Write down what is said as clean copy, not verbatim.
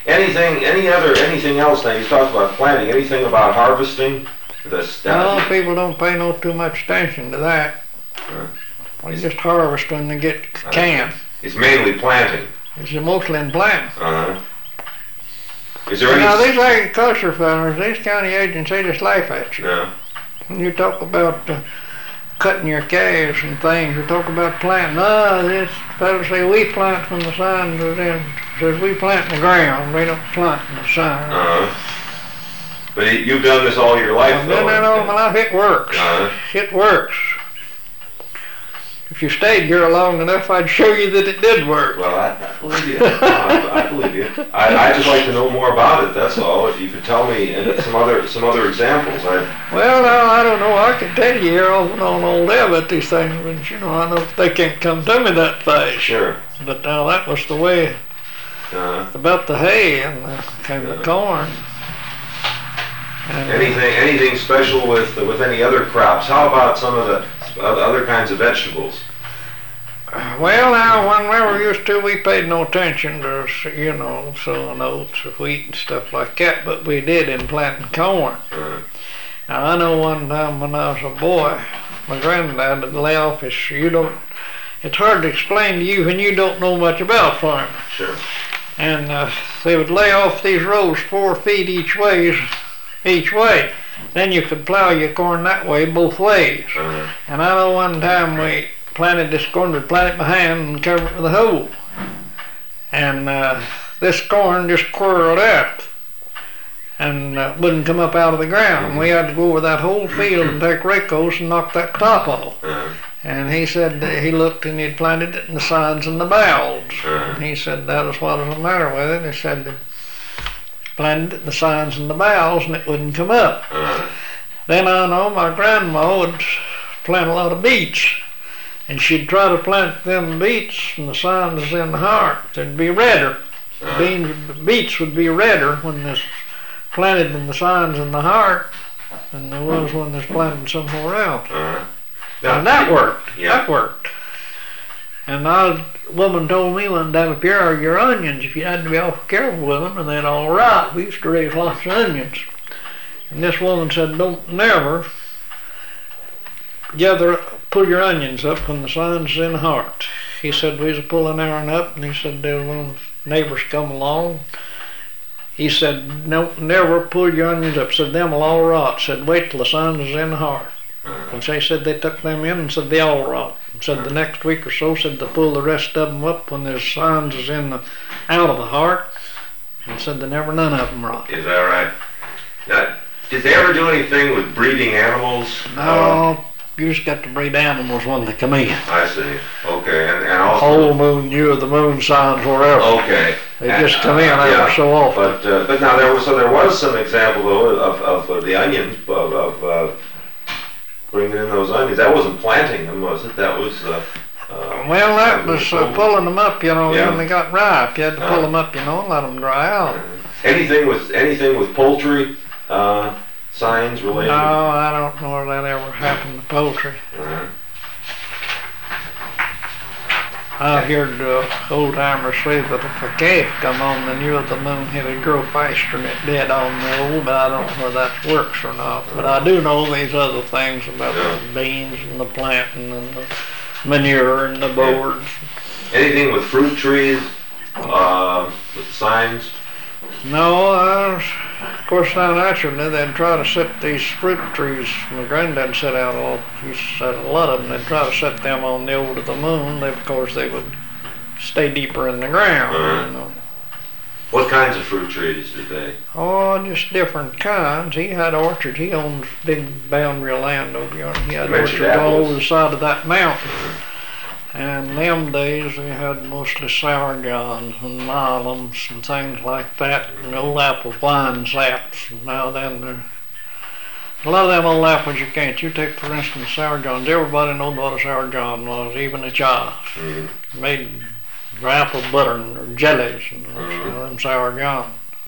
Anything else? Now you talked about planting. Anything about harvesting? No, people don't pay no too much attention to that. We just harvest when they get canned. It's mainly planting. It's mostly in planting. Is there any? Now these agriculture fellas, these county agents, they just laugh at you. Yeah. When you talk about cutting your calves and things, you talk about planting. No, this fellas say we plant when the sun goes in. Says we plant in the ground. We don't plant in the sun. But you've done this all your life, I've done that all my life. It works. It works. If you stayed here long enough, I'd show you that it did work. Well, I believe you. I believe you. I'd just like to know more about it. That's all. If you could tell me some other examples. Well, now I don't know. I can tell you here on old Ebbett these things, but I know they can't come to me that fast. Sure. But now that was the way about the hay and the corn. And anything special with any other crops? How about some of the other kinds of vegetables? Well, now, when we were used to, we paid no attention to, sowing oats or wheat and stuff like that, but we did in planting corn. Now, I know one time when I was a boy, my granddad would lay off his, it's hard to explain to you when you don't know much about farming. Sure. And they would lay off these rows 4 feet each way. Then you could plow your corn that way both ways. And I know one time we planted this corn, we'd plant it by hand and cover it with a hoe. And this corn just quirled up and wouldn't come up out of the ground. We had to go over that whole field and take rakos and knock that top off. And he said he looked and he'd planted it in the sides and the boughs. And he said that was what was the matter with it. He said planted it in the sides and the boughs and it wouldn't come up. Then I know my grandma would plant a lot of beets, and she'd try to plant them beets from the sides in the heart. They'd be redder. Beets would be redder when they're planted in the sides in the heart than there was when they're planted somewhere else. And that worked. Yeah. That worked. And a woman told me one time, if your onions, if you had to be awful careful with them, and they'd all rot. We used to raise lots of onions. And this woman said, don't never pull your onions up when the sun's in the heart. He said, we was pulling iron up, and he said, there was one neighbors come along. He said, no, never pull your onions up. Said, them will all rot. Said, wait till the sun is in the heart. Which they said they took them in and said they all rot. And said the next week or so, said to pull the rest of them up when their signs is out of the heart. And said they never none of them rot. Is that right? Now, did they ever do anything with breeding animals? No, you just got to breed animals when they come in. I see. Okay, and also whole moon, the moon signs, wherever. Okay. They just come in ever so often. But now there was some example though of the onions of bringing in those onions. That wasn't planting them, was it? That was. Well, that was pulling them up. When they got ripe, you had to pull them up, and let them dry out. Anything with poultry signs related? No, I don't know if that ever happened to poultry. I heard old timers say that if a calf come on the new of the moon, it'd grow faster than it did on the old, but I don't know if that works or not. But I do know these other things about the beans and the planting and the manure and the boards. Anything with fruit trees, with signs? No, of course now naturally they'd try to set these fruit trees. My granddad set out he set a lot of them. They'd try to set them on the old of the moon. Of course they would stay deeper in the ground. What kinds of fruit trees did they? Oh, just different kinds. He had orchards. He owns big boundary land over here. He had orchards all over the side of that mountain. And them days they had mostly sour johns and miloms and things like that, and old apple wine saps. And now then, a lot of them old apples you can't. You take, for instance, sour johns. Everybody knows what a sour john was, even the child. Made apple butter and jellies and them sour johns.